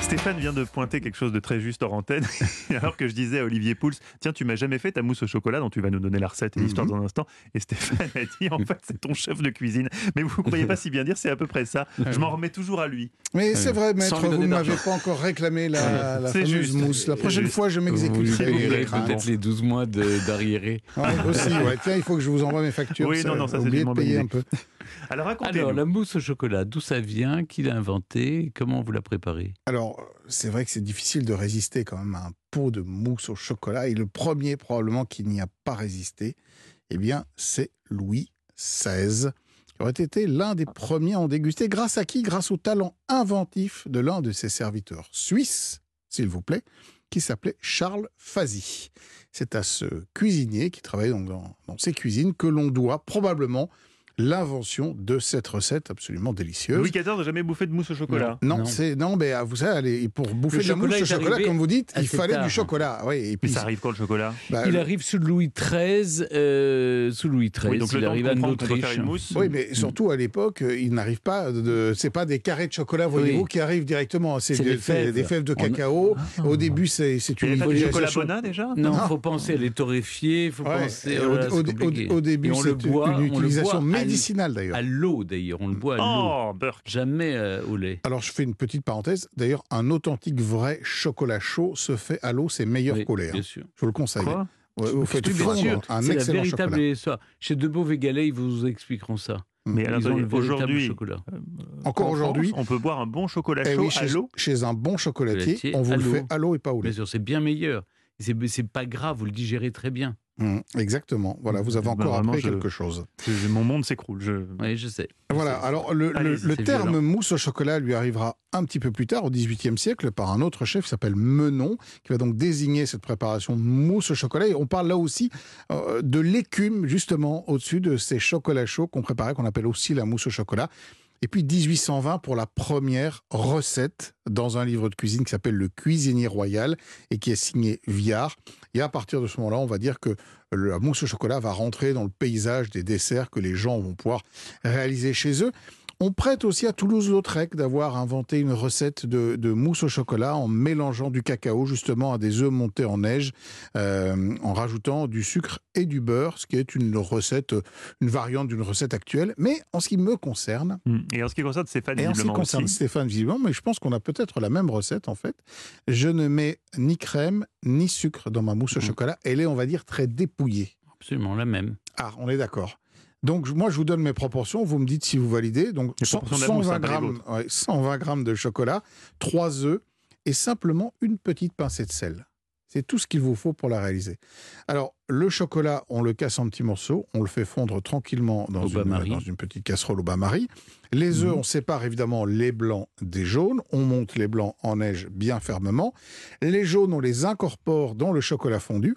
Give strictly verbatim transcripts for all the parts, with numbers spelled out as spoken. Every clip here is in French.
Stéphane vient de pointer quelque chose de très juste hors antenne, alors que je disais à Olivier Pouls, tiens, tu m'as jamais fait ta mousse au chocolat, dont tu vas nous donner la recette et l'histoire dans un instant. Et Stéphane a dit, en fait, c'est ton chef de cuisine. Mais vous ne croyez pas si bien dire, c'est à peu près ça. Je m'en remets toujours à lui. Mais c'est vrai, maître, vous ne m'avez pas encore réclamé la, la fameuse juste. mousse. La prochaine juste. fois, je m'exécuterai. Vous paierez peut-être les douze mois de- d'arriéré. Ouais, aussi, ouais. Tiens, il faut que je vous envoie mes factures. Oui, non, non, ça, c'est oublié une de bonne payer idée. un peu. Alors racontez-nous. Alors, la mousse au chocolat, d'où ça vient? Qui l'a inventée? Comment vous la préparez? Alors, c'est vrai que c'est difficile de résister quand même à un pot de mousse au chocolat. Et le premier, probablement, qui n'y a pas résisté, eh bien, c'est Louis seize, qui aurait été l'un des premiers à en déguster. Grâce à qui? Grâce au talent inventif de l'un de ses serviteurs suisses, s'il vous plaît, qui s'appelait Charles Fazy. C'est à ce cuisinier qui travaillait donc dans, dans ses cuisines que l'on doit probablement l'invention de cette recette absolument délicieuse. Louis quatorze n'a jamais bouffé de mousse au chocolat. Non, Non. c'est non, mais ah, vous savez, allez, pour bouffer Le de la mousse chocolat au est chocolat, arrivé comme vous dites, il assez fallait tard. du chocolat. Oui, et Mais puis ça arrive quand le chocolat? bah, Il le- arrive sous Louis treize, euh, sous Louis treize, Oui, donc le il temps de arrive en comprendre qu'on peut faire Autriche. une mousse. Oui, mais surtout à l'époque, euh, il n'arrive pas de. C'est pas des carrés de chocolat, voyez-vous, Oui. qui arrivent directement. C'est C'est des, des fèves. des fèves de On a- cacao. Ah. Au début, c'est c'est Il une n'y avait pas du chocolat utilisation- Bona déjà? Non, il Non. faut penser à les torréfier, il faut Ouais, penser... et oh au, là, au- c'est compliqué. au- au début, Et on c'est le boit, une on le utilisation boit à l- médicinale d'ailleurs. À l'eau d'ailleurs, on le boit à l'eau. Oh, Burke. Jamais euh, au lait. Alors, je fais une petite parenthèse. D'ailleurs, un authentique vrai chocolat chaud se fait à l'eau, c'est meilleur Oui, qu'au lait. hein. bien sûr. Je vous le conseille. Quoi? Ouais, vous faites Oui, bien fondre sûr, un c'est la excellent véritable chocolat. histoire. Chez De Beauvais-Galais, ils vous expliqueront ça. Mais alors, Ils ont le attendez, véritable aujourd'hui, chocolat. Encore en aujourd'hui, France, on peut boire un bon chocolat eh chaud oui, à chez, l'eau. chez un bon chocolatier, Chocolatier on vous à le l'eau. fait à l'eau et pas au lait. Bien sûr, c'est bien meilleur. C'est c'est pas grave, vous le digérez très bien. Mmh, exactement. Voilà, vous avez Ben, encore vraiment, appris je- quelque chose. Je- Mon monde s'écroule. Je... Oui, je sais. Voilà, alors le, le- Allez, le c'est terme violent. mousse au chocolat lui arrivera un petit peu plus tard, au dix-huitième siècle, par un autre chef qui s'appelle Menon, qui va donc désigner cette préparation de mousse au chocolat. Et on parle là aussi euh, de l'écume, justement, au-dessus de ces chocolats chauds qu'on préparait, qu'on appelle aussi la mousse au chocolat. Et puis dix-huit cent vingt pour la première recette dans un livre de cuisine qui s'appelle Le Cuisinier Royal et qui est signé Viard. Et à partir de ce moment-là, on va dire que la mousse au chocolat va rentrer dans le paysage des desserts que les gens vont pouvoir réaliser chez eux. On prête aussi à Toulouse-Lautrec d'avoir inventé une recette de, de mousse au chocolat en mélangeant du cacao justement à des œufs montés en neige, euh, en rajoutant du sucre et du beurre, ce qui est une recette, une variante d'une recette actuelle. Mais en ce qui me concerne, Hmm. Et en ce qui concerne Stéphane, et en ce qui visiblement concerne aussi, Stéphane visiblement, mais je pense qu'on a peut-être la même recette en fait, je ne mets ni crème ni sucre dans ma mousse au Mhm. chocolat. Elle est, on va dire, très dépouillée. Absolument la même. Ah, on est d'accord. Donc, moi, je vous donne mes proportions. Vous me dites si vous validez. Donc, Les cent- proportions de la mousse, cent vingt hein, pas les grammes, ouais, cent vingt grammes de chocolat, trois œufs et simplement une petite pincée de sel. C'est tout ce qu'il vous faut pour la réaliser. Alors, le chocolat, on le casse en petits morceaux. On le fait fondre tranquillement dans, Au une, bain-marie. dans une petite casserole au bain-marie. Les œufs, Mhm. on sépare évidemment les blancs des jaunes. On monte les blancs en neige bien fermement. Les jaunes, on les incorpore dans le chocolat fondu.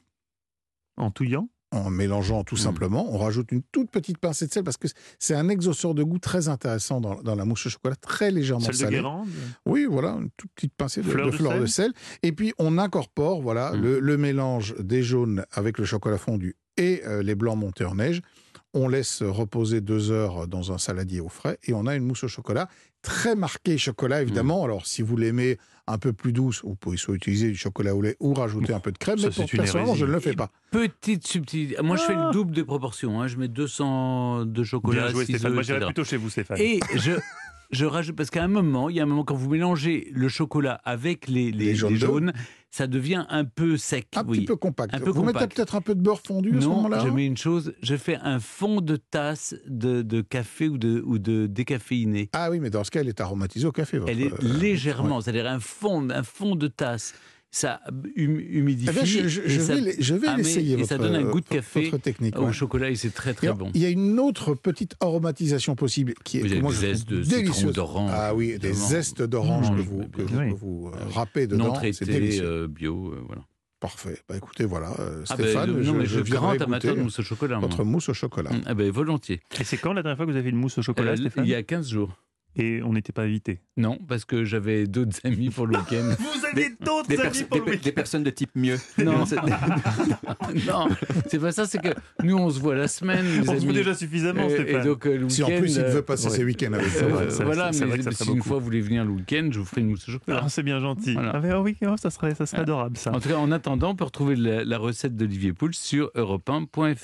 en touillant. En mélangeant tout Mm. simplement, on rajoute une toute petite pincée de sel parce que c'est un exhausteur de goût très intéressant dans, dans la mousse au chocolat, très légèrement Celle de salée. Guérande. Oui, voilà, une toute petite pincée de, Fleur de de fleur sel. de sel. Et puis on incorpore voilà Mm. le, le mélange des jaunes avec le chocolat fondu et euh, les blancs montés en neige. On laisse reposer deux heures dans un saladier au frais et on a une mousse au chocolat très marquée chocolat évidemment. Alors si vous l'aimez un peu plus douce, vous pouvez soit utiliser du chocolat au lait ou rajouter un peu de crème. Ça, Mais pour- c'est une personnellement, je hérésie. ne le fais pas. Petite subtilité. Moi, je fais le double des proportions. hein. Je mets deux cents de chocolat, Bien joué, six Stéphane. œufs, Moi, et j'irais cetera. plutôt chez vous, Stéphane. Et je, je rajoute, parce qu'à un moment, il y a un moment, quand vous mélangez le chocolat avec les, les, Les jaunes les d'œufs. jaunes, ça devient un peu sec. Un oui. petit peu compact. Un peu vous mettez compact. peut-être un peu de beurre fondu à ce Non, moment-là. je mets une chose, je fais un fond de tasse de, de café ou de, ou de décaféiné. Ah oui, mais dans ce cas, elle est aromatisée au café. votre- Elle est euh, légèrement, ouais. c'est-à-dire un fond, un fond de tasse. Ça hum- humidifie. Eh bien, je, je- et je ça- vais, l'e- je vais Ah, mais- l'essayer. et ça votre- donne un goût de votre- café Votre technique. au ouais. chocolat et c'est très très Alors, bon. Il y a une autre petite aromatisation possible qui est Vous que avez moi, des je trouve zestes de citron, délicieuse. d'orange. Ah oui, des évidemment. zestes d'orange Mmh, que je vous, vois que bien. vous, Oui. que vous, euh, Ah oui. râpez Non dedans. C'est traité, délicieux. euh, bio, euh, voilà. Parfait. Bah, écoutez, voilà, euh, Ah ben, Stéphane, non, je, mais je je grand viendrai amateur de goûter mousse au chocolat. moi. votre mousse au chocolat. Ah ben, volontiers. Et c'est quand la dernière fois que vous avez fait une mousse au chocolat, Euh, Stéphane? il y a quinze jours. Et on n'était pas invités. Non, parce que j'avais d'autres amis pour le week-end. Vous aviez d'autres Des, amis pers- pour des le pe- des personnes de type mieux. Non, C'est- non, c'est pas ça, c'est que nous, on se voit la semaine, les On se amis. voit déjà suffisamment, Et- Stéphane. et donc, euh, le Si en week-end, plus il euh, veut passer ouais. ses week-ends avec C'est euh, vrai, vous. ça- voilà, c'est mais, vrai que ça mais ferait si une beaucoup. fois vous voulez venir le week-end, je vous ferai une mousse au chocolat. Ah, c'est bien gentil. Voilà. Ah, mais, oh oui, oh, ça serait, ça serait adorable, ça. En tout cas, en attendant, on peut retrouver la, la recette d'Olivier Pouls sur europe un point f r.